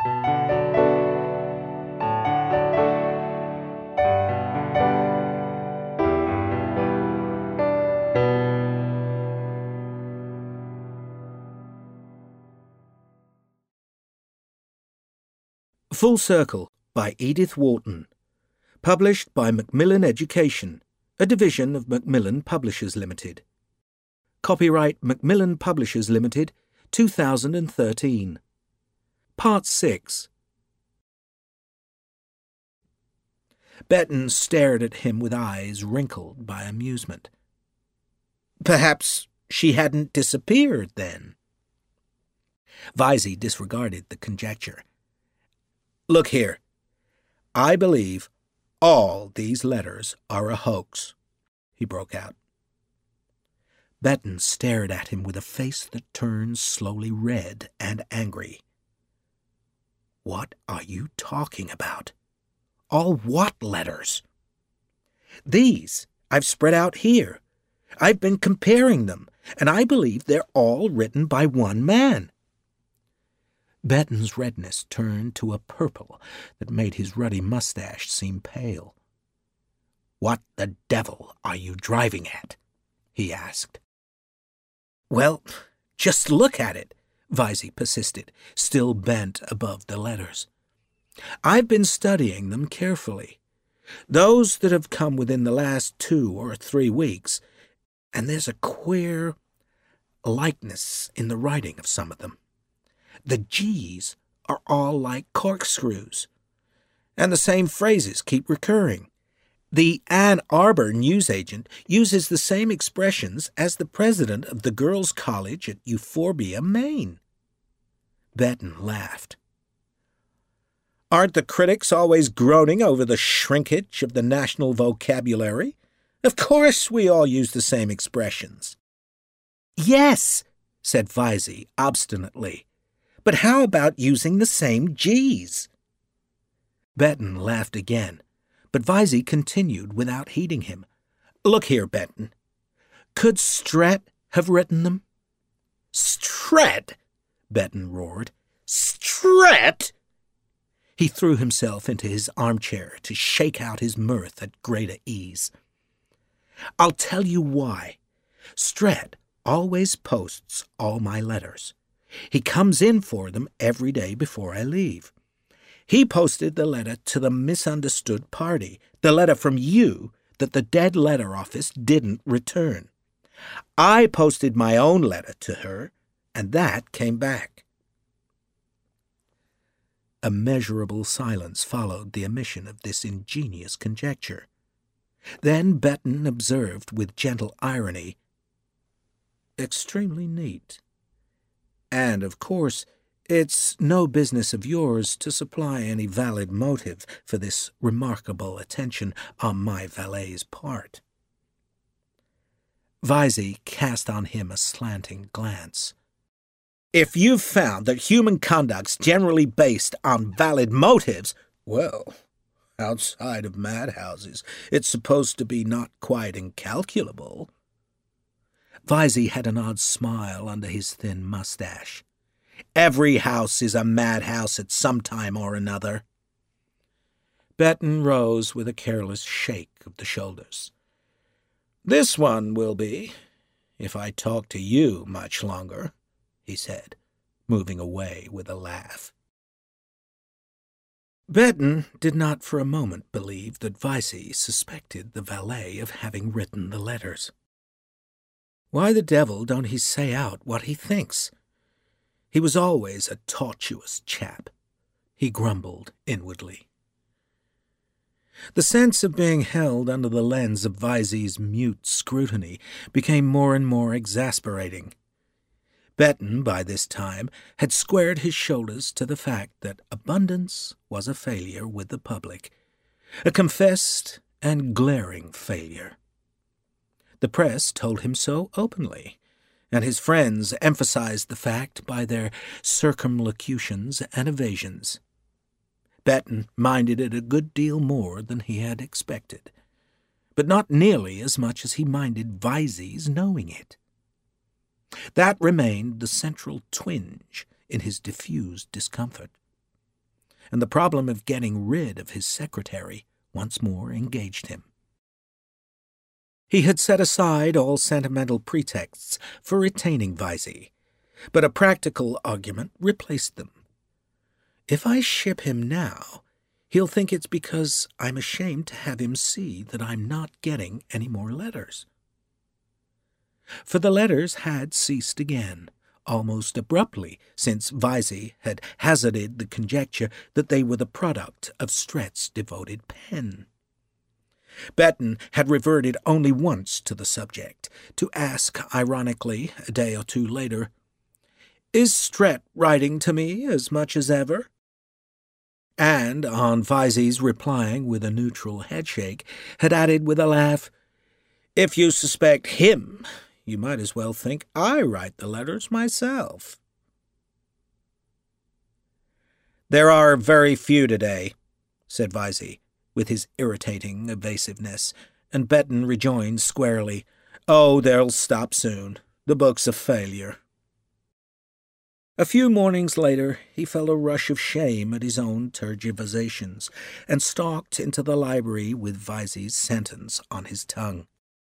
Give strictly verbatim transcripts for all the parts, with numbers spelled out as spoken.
Full Circle by Edith Wharton. Published by Macmillan Education, a division of Macmillan Publishers Limited. Copyright Macmillan Publishers Limited, two thousand thirteen. Part six. Betton stared at him with eyes wrinkled by amusement. Perhaps she hadn't disappeared, then? Visey disregarded the conjecture. Look here. I believe all these letters are a hoax, he broke out. Betton stared at him with a face that turned slowly red and angry. What are you talking about? All what letters? These I've spread out here. I've been comparing them, and I believe they're all written by one man. Betton's redness turned to a purple that made his ruddy mustache seem pale. What the devil are you driving at? He asked. Well, just look at it, Visey persisted, still bent above the letters. I've been studying them carefully. Those that have come within the last two or three weeks, and there's a queer likeness in the writing of some of them. The G's are all like corkscrews, and the same phrases keep recurring. The Ann Arbor newsagent uses the same expressions as the president of the girls' college at Euphorbia, Maine. Betton laughed. Aren't the critics always groaning over the shrinkage of the national vocabulary? Of course we all use the same expressions. Yes, said Visey obstinately. But how about using the same G's? Betton laughed again, but Visey continued without heeding him. Look here, Betton. Could Stret have written them? Stret? Betton roared. Stret? He threw himself into his armchair to shake out his mirth at greater ease. I'll tell you why. Stret always posts all my letters. He comes in for them every day before I leave. He posted the letter to the misunderstood party, the letter from you that the dead letter office didn't return. I posted my own letter to her, and that came back. A measurable silence followed the emission of this ingenious conjecture. Then Betton observed with gentle irony, Extremely neat. And, of course, it's no business of yours to supply any valid motive for this remarkable attention on my valet's part. Visey cast on him a slanting glance. If you've found that human conduct's generally based on valid motives, well, outside of madhouses, it's supposed to be not quite incalculable. Visey had an odd smile under his thin mustache. Every house is a madhouse at some time or another. Betton rose with a careless shake of the shoulders. This one will be, if I talk to you much longer, he said, moving away with a laugh. Betton did not for a moment believe that Visey suspected the valet of having written the letters. Why the devil don't he say out what he thinks? He was always a tortuous chap, he grumbled inwardly. The sense of being held under the lens of Visey's mute scrutiny became more and more exasperating. Betton, by this time, had squared his shoulders to the fact that abundance was a failure with the public, a confessed and glaring failure. The press told him so openly, and his friends emphasized the fact by their circumlocutions and evasions. Betton minded it a good deal more than he had expected, but not nearly as much as he minded Visey's knowing it. That remained the central twinge in his diffused discomfort. and the problem of getting rid of his secretary once more engaged him. He had set aside all sentimental pretexts for retaining Visey, but a practical argument replaced them. If I ship him now, he'll think it's because I'm ashamed to have him see that I'm not getting any more letters. For the letters had ceased again, almost abruptly, since Visey had hazarded the conjecture that they were the product of Strett's devoted pen. Betton had reverted only once to the subject, to ask ironically, a day or two later, "Is Strett writing to me as much as ever?" And, on Visey's replying with a neutral headshake, had added with a laugh, "If you suspect him, you might as well think I write the letters myself." "There are very few today," said Visey, with his irritating evasiveness, and Betton rejoined squarely, "Oh, they'll stop soon. The book's a failure." A few mornings later, he felt a rush of shame at his own tergiversations, and stalked into the library with Visey's sentence on his tongue.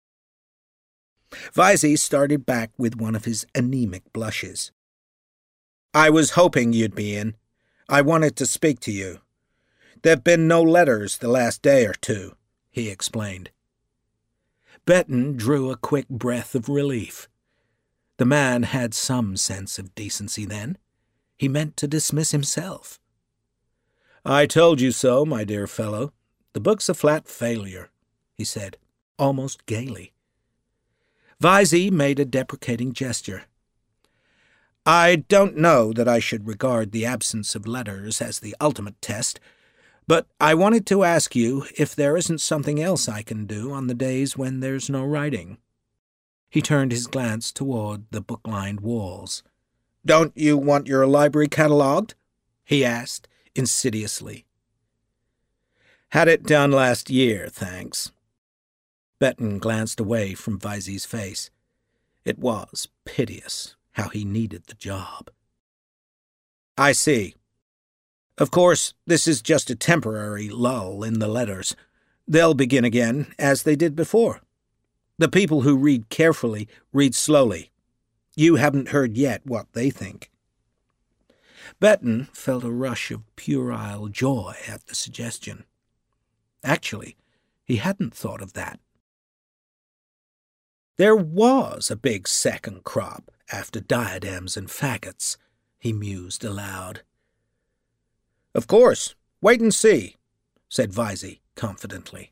Visey started back with one of his anemic blushes. "I was hoping you'd be in. I wanted to speak to you. There've been no letters the last day or two," he explained. Betton drew a quick breath of relief. The man had some sense of decency then. He meant to dismiss himself. "I told you so, my dear fellow. The book's a flat failure," he said, almost gaily. Visey made a deprecating gesture. "I don't know that I should regard the absence of letters as the ultimate test, but I wanted to ask you if there isn't something else I can do on the days when there's no writing." He turned his glance toward the book-lined walls. "Don't you want your library catalogued?" he asked, insidiously. "Had it done last year, thanks." Betton glanced away from Visey's face. It was piteous how he needed the job. "I see. Of course, this is just a temporary lull in the letters. They'll begin again, as they did before. The people who read carefully read slowly. You haven't heard yet what they think." Betton felt a rush of puerile joy at the suggestion. Actually, he hadn't thought of that. There was a big second crop after Diadems and Faggots, he mused aloud. "Of course. Wait and see," said Visey confidently.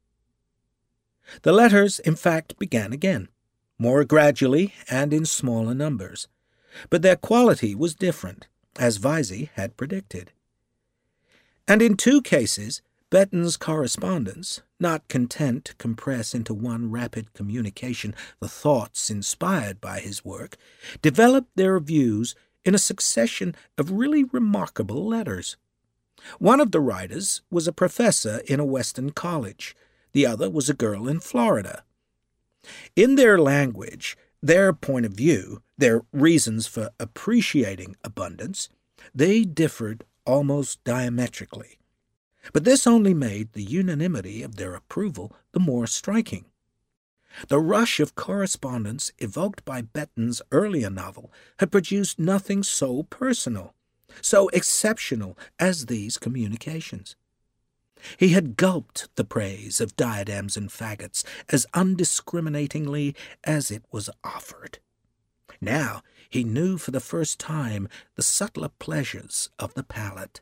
The letters, in fact, began again, more gradually and in smaller numbers, but their quality was different, as Visey had predicted. And in two cases, Betton's correspondence, not content to compress into one rapid communication the thoughts inspired by his work, developed their views in a succession of really remarkable letters. One of the writers was a professor in a Western college. The other was a girl in Florida. In their language, their point of view, their reasons for appreciating abundance, they differed almost diametrically. But this only made the unanimity of their approval the more striking. The rush of correspondence evoked by Betton's earlier novel had produced nothing so personal, so exceptional as these communications. He had gulped the praise of Diadems and Faggots as undiscriminatingly as it was offered. Now he knew for the first time the subtler pleasures of the palate.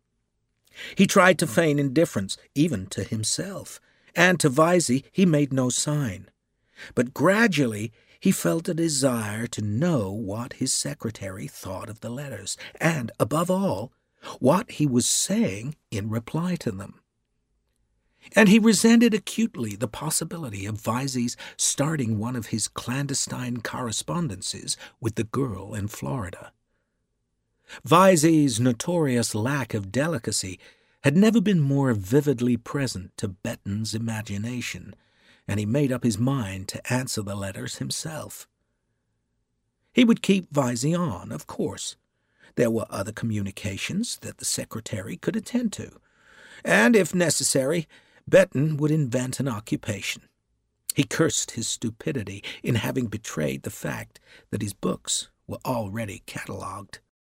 He tried to feign indifference, even to himself, and to Visey he made no sign. But gradually he felt a desire to know what his secretary thought of the letters, and, above all, what he was saying in reply to them. And he resented acutely the possibility of Visey's starting one of his clandestine correspondences with the girl in Florida. Visey's notorious lack of delicacy had never been more vividly present to Betton's imagination, and he made up his mind to answer the letters himself. He would keep Visey on, of course. There were other communications that the secretary could attend to, and, if necessary, Benton would invent an occupation. He cursed his stupidity in having betrayed the fact that his books were already catalogued.